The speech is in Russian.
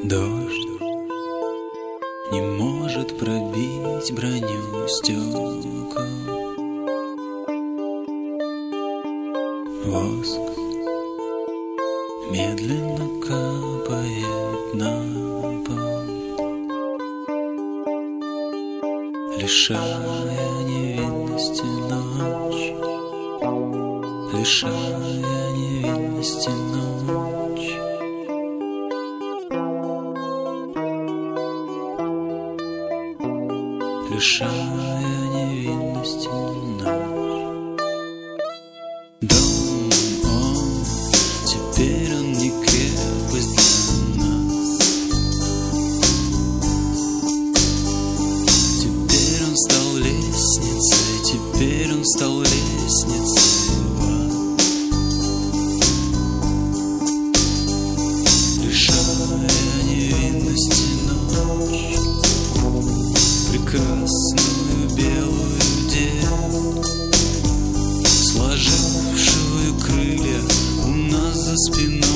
Дождь не может пробить броню стекол. Воск медленно капает на пол, лишая невинности ночь, лишая невинности ночь. Лишая невинности ночь. Дом он, теперь он не крепость для нас. Теперь он стал лестницей, теперь он стал лестницей в ад. Лишая невинности ночь, прекрасную белую деву, сложившую крылья у нас за спиной.